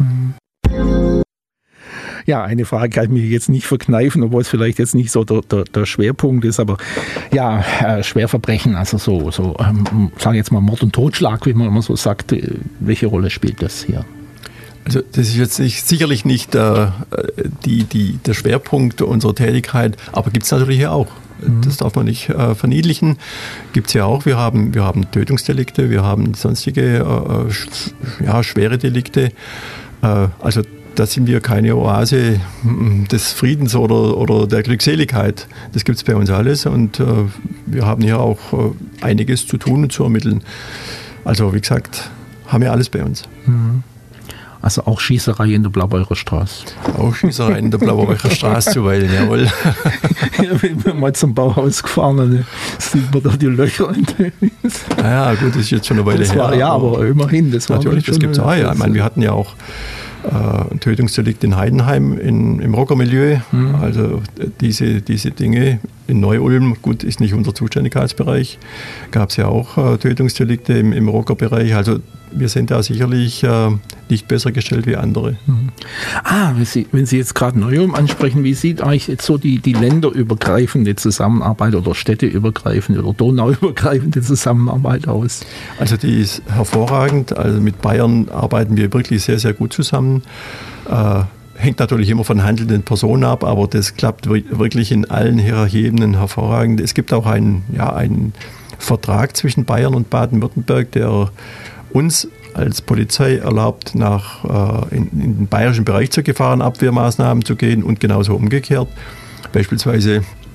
Ja, eine Frage kann ich mir jetzt nicht verkneifen, obwohl es vielleicht jetzt nicht so der, der, der Schwerpunkt ist, aber ja, äh, Schwerverbrechen, also so, so ähm, sage jetzt mal Mord und Totschlag, wie man immer so sagt, welche Rolle spielt das hier? Also das ist jetzt nicht, sicherlich nicht äh, die, die, der Schwerpunkt unserer Tätigkeit, aber gibt es natürlich hier auch. Das darf man nicht äh, verniedlichen. Gibt es ja auch. Wir haben, wir haben Tötungsdelikte, wir haben sonstige äh, sch, ja, schwere Delikte. Äh, also da sind wir keine Oase des Friedens oder, oder der Glückseligkeit. Das gibt es bei uns alles und äh, wir haben hier auch äh, einiges zu tun und zu ermitteln. Also wie gesagt, haben wir alles bei uns. Mhm. Also auch Schießerei in der Blaubeurer Straße. Auch Schießerei in der Blaubeurer Straße zuweilen, jawohl. Ja, wenn wir mal zum Bauhaus gefahren sind, sieht man da die Löcher in der Ja, gut, das ist jetzt schon eine Weile das war, her. Ja, aber immerhin. Das war natürlich, das gibt es auch. Ja. Ich meine, wir hatten ja auch äh, ein Tötungsdelikt in Heidenheim in, im Rockermilieu. Mhm. Also diese, diese Dinge in Neu-Ulm, gut, ist nicht unser Zuständigkeitsbereich, gab es ja auch äh, Tötungsdelikte im, im Rockerbereich. Also wir sind da sicherlich äh, nicht besser gestellt wie andere. Mhm. Ah, wenn Sie, wenn Sie jetzt gerade Neu-Ulm ansprechen, wie sieht eigentlich jetzt so die, die länderübergreifende Zusammenarbeit oder städteübergreifende oder donauübergreifende Zusammenarbeit aus? Also die ist hervorragend. Also mit Bayern arbeiten wir wirklich sehr, sehr gut zusammen. Äh, hängt natürlich immer von handelnden Personen ab, aber das klappt wirklich in allen Hierarchien hervorragend. Es gibt auch einen, ja, einen Vertrag zwischen Bayern und Baden-Württemberg, der uns als Polizei erlaubt, nach, äh, in, in den bayerischen Bereich zur Gefahrenabwehrmaßnahmen zu gehen und genauso umgekehrt. Beispielsweise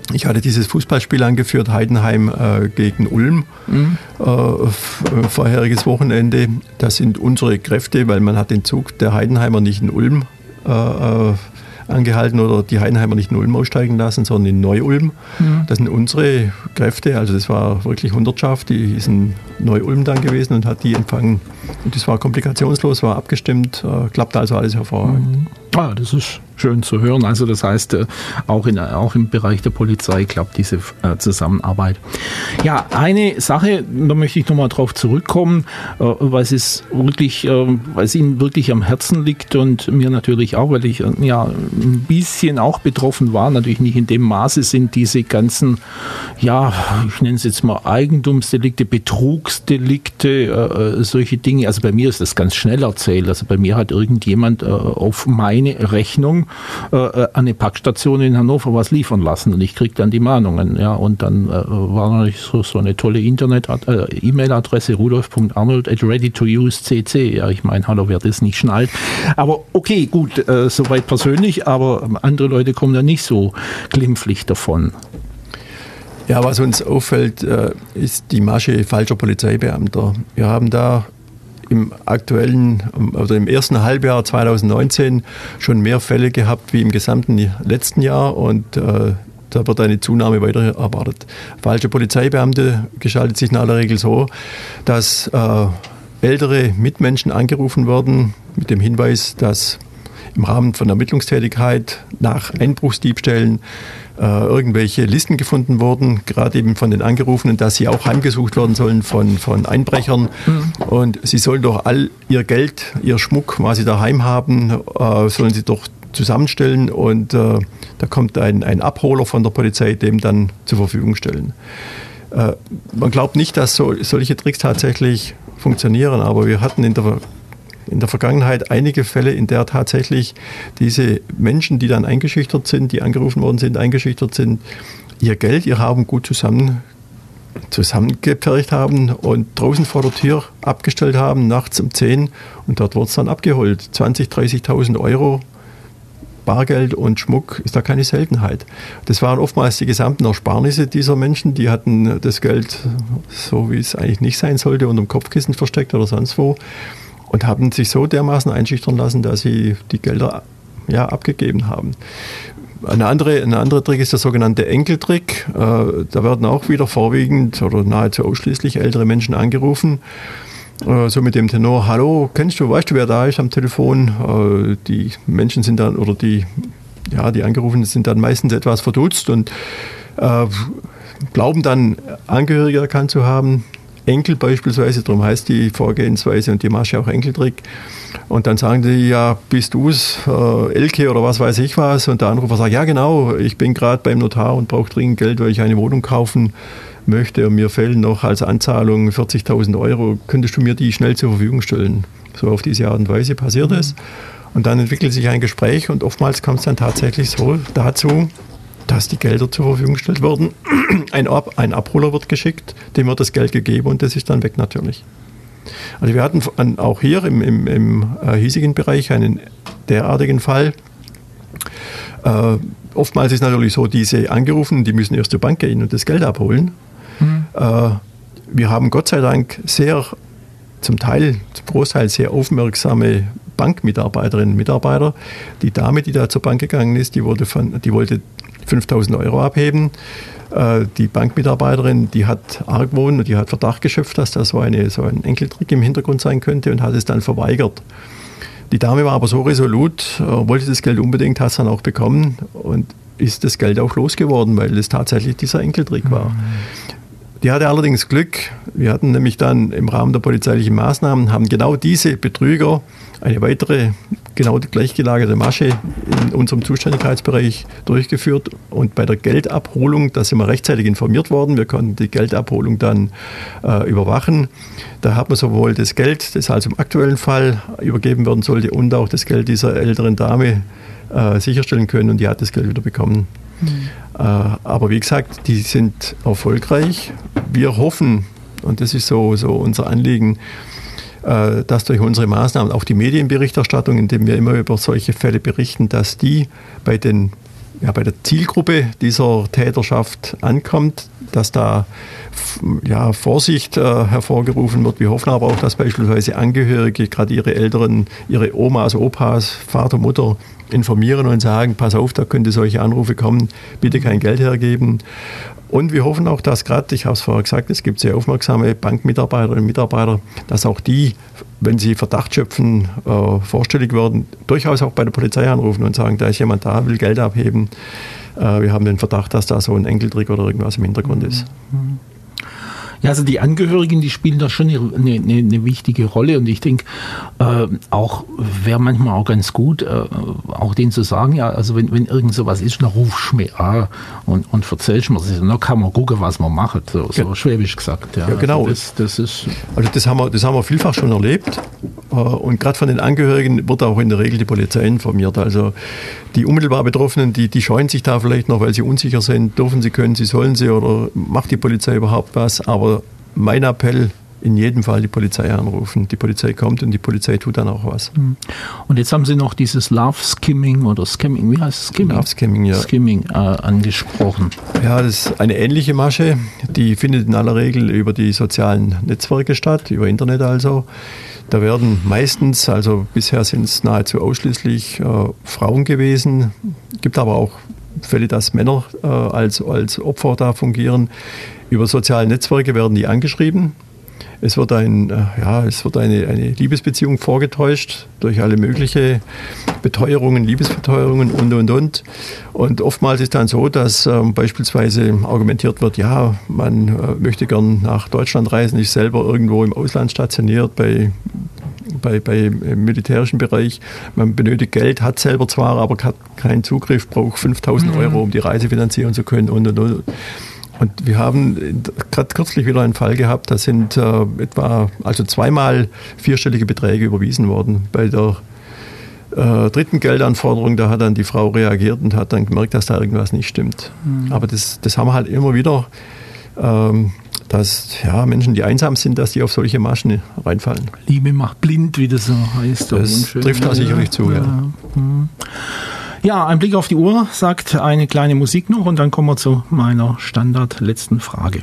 Ich hatte dieses Fußballspiel angeführt, Heidenheim äh, gegen Ulm, mhm. äh, f- vorheriges Wochenende. Das sind unsere Kräfte, weil man hat den Zug der Heidenheimer nicht in Ulm äh, äh, angehalten oder die Heidenheimer nicht in Ulm aussteigen lassen, sondern in Neu-Ulm. Mhm. Das sind unsere Kräfte, also das war wirklich Hundertschaft, die ist in Neu-Ulm dann gewesen und hat die empfangen. Und das war komplikationslos, war abgestimmt, äh, klappte also alles hervorragend. Mhm. Ah, das ist schön zu hören. Also das heißt, auch, in, auch im Bereich der Polizei klappt diese äh, Zusammenarbeit. Ja, eine Sache, da möchte ich nochmal drauf zurückkommen, äh, weil es ist wirklich, äh, weil es Ihnen wirklich am Herzen liegt und mir natürlich auch, weil ich äh, ja ein bisschen auch betroffen war, natürlich nicht in dem Maße, sind diese ganzen, ja, ich nenne es jetzt mal Eigentumsdelikte, Betrugsdelikte, äh, solche Dinge. Also bei mir ist das ganz schnell erzählt. Also bei mir hat irgendjemand äh, auf meine Rechnung äh, eine Packstation in Hannover was liefern lassen und ich kriege dann die Mahnungen. Ja, und dann äh, war natürlich so, so eine tolle Internet äh, E-Mail-Adresse rudolf punkt arnold at ready to use c c. Ja, ich meine, hallo, wer das nicht schnallt. Aber okay, gut, äh, soweit persönlich, aber andere Leute kommen da nicht so glimpflich davon. Ja, was uns auffällt, äh, ist die Masche falscher Polizeibeamter. Wir haben da im aktuellen oder im ersten Halbjahr zwanzig neunzehn schon mehr Fälle gehabt wie im gesamten letzten Jahr und äh, da wird eine Zunahme weiter erwartet. Falsche Polizeibeamte gestaltet sich in aller Regel so, dass äh, ältere Mitmenschen angerufen werden mit dem Hinweis, dass im Rahmen von Ermittlungstätigkeit nach Einbruchsdiebstählen äh, irgendwelche Listen gefunden wurden, gerade eben von den Angerufenen, dass sie auch heimgesucht werden sollen von, von Einbrechern. Mhm. Und sie sollen doch all ihr Geld, ihr Schmuck, was sie daheim haben, äh, sollen sie doch zusammenstellen und äh, da kommt ein, ein Abholer von der Polizei, dem dann zur Verfügung stellen. Äh, man glaubt nicht, dass so, solche Tricks tatsächlich funktionieren, aber wir hatten in der In der Vergangenheit einige Fälle, in der tatsächlich diese Menschen, die dann eingeschüchtert sind, die angerufen worden sind, eingeschüchtert sind, ihr Geld, ihr Haben gut zusammen, zusammengepfercht haben und draußen vor der Tür abgestellt haben, nachts um zehn und dort wurde es dann abgeholt. zwanzigtausend, dreißigtausend Euro Bargeld und Schmuck ist da keine Seltenheit. Das waren oftmals die gesamten Ersparnisse dieser Menschen, die hatten das Geld, so wie es eigentlich nicht sein sollte, unter dem Kopfkissen versteckt oder sonst wo. Und haben sich so dermaßen einschüchtern lassen, dass sie die Gelder ja, abgegeben haben. Eine andere, ein anderer Trick ist der sogenannte Enkeltrick. Äh, da werden auch wieder vorwiegend oder nahezu ausschließlich ältere Menschen angerufen. Äh, so mit dem Tenor, hallo, kennst du, weißt du, wer da ist am Telefon? Äh, die Menschen sind dann, oder die, ja, die Angerufenen sind dann meistens etwas verdutzt und äh, glauben dann, Angehörige erkannt zu haben. Enkel beispielsweise, darum heißt die Vorgehensweise und die Masche auch Enkeltrick. Und dann sagen die, ja, bist du's, äh, Elke oder was weiß ich was? Und der Anrufer sagt, ja genau, ich bin gerade beim Notar und brauche dringend Geld, weil ich eine Wohnung kaufen möchte und mir fehlen noch als Anzahlung vierzigtausend Euro. Könntest du mir die schnell zur Verfügung stellen? So auf diese Art und Weise passiert es. Und dann entwickelt sich ein Gespräch und oftmals kommt es dann tatsächlich so dazu, dass die Gelder zur Verfügung gestellt werden. Ein, Ab- ein Abholer wird geschickt, dem wird das Geld gegeben und das ist dann weg natürlich. Also wir hatten auch hier im, im, im äh, hiesigen Bereich einen derartigen Fall. Äh, oftmals ist natürlich so, diese Angerufenen, die müssen erst zur Bank gehen und das Geld abholen. Mhm. Äh, wir haben Gott sei Dank sehr, zum Teil, zum Großteil sehr aufmerksame Bankmitarbeiterinnen und Mitarbeiter. Die Dame, die da zur Bank gegangen ist, die, wurde von, die wollte fünftausend Euro abheben. Die Bankmitarbeiterin, die hat Argwohn und die hat Verdacht geschöpft, dass das so, eine, so ein Enkeltrick im Hintergrund sein könnte und hat es dann verweigert. Die Dame war aber so resolut, wollte das Geld unbedingt, hat es dann auch bekommen und ist das Geld auch losgeworden, weil es tatsächlich dieser Enkeltrick war. Die hatte allerdings Glück. Wir hatten nämlich dann im Rahmen der polizeilichen Maßnahmen, haben genau diese Betrüger eine weitere, genau die gleich gelagerte Masche in unserem Zuständigkeitsbereich durchgeführt. Und bei der Geldabholung, da sind wir rechtzeitig informiert worden, wir konnten die Geldabholung dann äh, überwachen. Da hat man sowohl das Geld, das also im aktuellen Fall übergeben werden sollte, und auch das Geld dieser älteren Dame äh, sicherstellen können und die hat das Geld wieder bekommen. Mhm. Äh, aber wie gesagt, die sind erfolgreich. Wir hoffen, und das ist so, so unser Anliegen, äh, dass durch unsere Maßnahmen, auch die Medienberichterstattung, indem wir immer über solche Fälle berichten, dass die bei den ja, bei der Zielgruppe dieser Täterschaft ankommt, dass da ja, Vorsicht äh, hervorgerufen wird. Wir hoffen aber auch, dass beispielsweise Angehörige, gerade ihre Eltern, ihre Omas, Opas, Vater, Mutter informieren und sagen, pass auf, da könnte solche Anrufe kommen, bitte kein Geld hergeben. Und wir hoffen auch, dass gerade, ich habe es vorher gesagt, es gibt sehr aufmerksame Bankmitarbeiterinnen und Mitarbeiter, dass auch die, wenn sie Verdacht schöpfen, äh, vorstellig werden, durchaus auch bei der Polizei anrufen und sagen, da ist jemand da, will Geld abheben. Äh, wir haben den Verdacht, dass da so ein Enkeltrick oder irgendwas im Hintergrund ist. Ja, also die Angehörigen, die spielen da schon eine, eine, eine wichtige Rolle und ich denke, äh, auch wäre manchmal auch ganz gut, äh, auch denen zu sagen, ja, also wenn, wenn irgend sowas ist, dann rufst du mir an und, und erzählst mir das, dann kann man gucken, was man macht, so, so ja. schwäbisch gesagt. Ja, ja genau. Also das, das, ist also das, haben wir, das haben wir vielfach schon erlebt äh, und gerade von den Angehörigen wird auch in der Regel die Polizei informiert. Also die unmittelbar Betroffenen, die, die scheuen sich da vielleicht noch, weil sie unsicher sind, dürfen sie, können sie, sollen sie oder macht die Polizei überhaupt was, aber mein Appell, in jedem Fall die Polizei anrufen. Die Polizei kommt und die Polizei tut dann auch was. Und jetzt haben Sie noch dieses Love Skimming oder Scamming, wie heißt es? Skimming? Love Skimming, ja. Skimming äh, angesprochen. Ja, das ist eine ähnliche Masche. Die findet in aller Regel über die sozialen Netzwerke statt, über Internet also. Da werden meistens, also bisher sind es nahezu ausschließlich äh, Frauen gewesen, gibt aber auch Fälle, dass Männer äh, als, als Opfer da fungieren. Über soziale Netzwerke werden die angeschrieben. Es wird, ein, äh, ja, es wird eine, eine Liebesbeziehung vorgetäuscht durch alle möglichen Beteuerungen, Liebesbeteuerungen und, und, und. Und oftmals ist dann so, dass ähm, beispielsweise argumentiert wird, ja, man äh, möchte gern nach Deutschland reisen, ist selber irgendwo im Ausland stationiert, bei Bei, bei im militärischen Bereich. Man benötigt Geld, hat selber zwar, aber hat keinen Zugriff, braucht fünftausend mhm. Euro, um die Reise finanzieren zu können und, und, und. Und wir haben gerade kürzlich wieder einen Fall gehabt, da sind äh, etwa, also zweimal vierstellige Beträge überwiesen worden. Bei der äh, dritten Geldanforderung, da hat dann die Frau reagiert und hat dann gemerkt, dass da irgendwas nicht stimmt. Mhm. Aber das, das haben wir halt immer wieder, ähm, dass ja, Menschen, die einsam sind, dass die auf solche Maschen reinfallen. Liebe macht blind, wie das so heißt. Das trifft da sicherlich zu, ja. Ja. Ja, ein Blick auf die Uhr sagt eine kleine Musik noch und dann kommen wir zu meiner Standard-letzten Frage.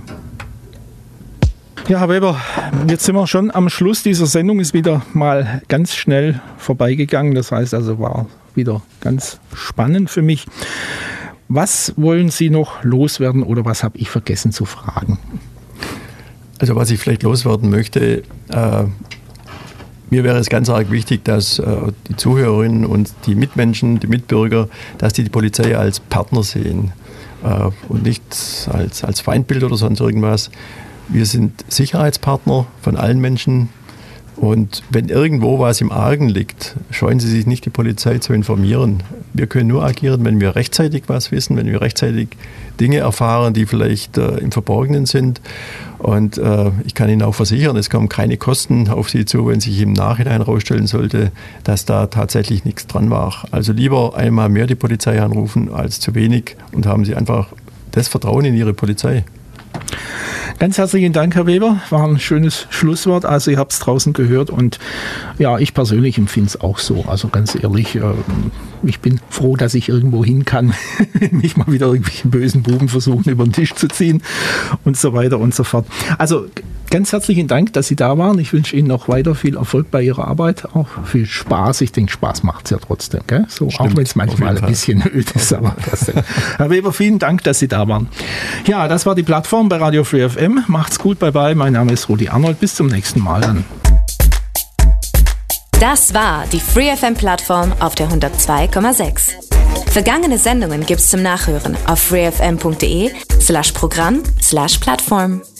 Ja, Herr Weber, jetzt sind wir schon am Schluss dieser Sendung, ist wieder mal ganz schnell vorbeigegangen. Das heißt also, war wieder ganz spannend für mich. Was wollen Sie noch loswerden oder was habe ich vergessen zu fragen? Also was ich vielleicht loswerden möchte, äh, mir wäre es ganz arg wichtig, dass äh, die Zuhörerinnen und die Mitmenschen, die Mitbürger, dass die die Polizei als Partner sehen äh, und nicht als, als Feindbild oder sonst irgendwas. Wir sind Sicherheitspartner von allen Menschen und wenn irgendwo was im Argen liegt, scheuen Sie sich nicht, die Polizei zu informieren. Wir können nur agieren, wenn wir rechtzeitig was wissen, wenn wir rechtzeitig Dinge erfahren, die vielleicht äh, im Verborgenen sind. Und äh, ich kann Ihnen auch versichern, es kommen keine Kosten auf Sie zu, wenn sich im Nachhinein herausstellen sollte, dass da tatsächlich nichts dran war. Also lieber einmal mehr die Polizei anrufen als zu wenig und haben Sie einfach das Vertrauen in Ihre Polizei. Ganz herzlichen Dank, Herr Weber. War ein schönes Schlusswort. Also ihr habt es draußen gehört und ja, ich persönlich empfinde es auch so. Also ganz ehrlich, äh, ich bin froh, dass ich irgendwo hin kann, wenn mich mal wieder irgendwelche bösen Buben versuchen, über den Tisch zu ziehen und so weiter und so fort. Also ganz herzlichen Dank, dass Sie da waren. Ich wünsche Ihnen noch weiter viel Erfolg bei Ihrer Arbeit, auch viel Spaß. Ich denke, Spaß macht es ja trotzdem. Gell? So, auch wenn es manchmal ein bisschen öd ist. Aber Herr Weber, vielen Dank, dass Sie da waren. Ja, das war die Plattform bei Radio Free F M. Macht's gut, bye bye. Mein Name ist Rudi Arnold. Bis zum nächsten Mal dann. Das war die Free F M-Plattform auf der hundertzwei Komma sechs. Vergangene Sendungen gibt's zum Nachhören auf freefm punkt de slash Programm slash Plattform.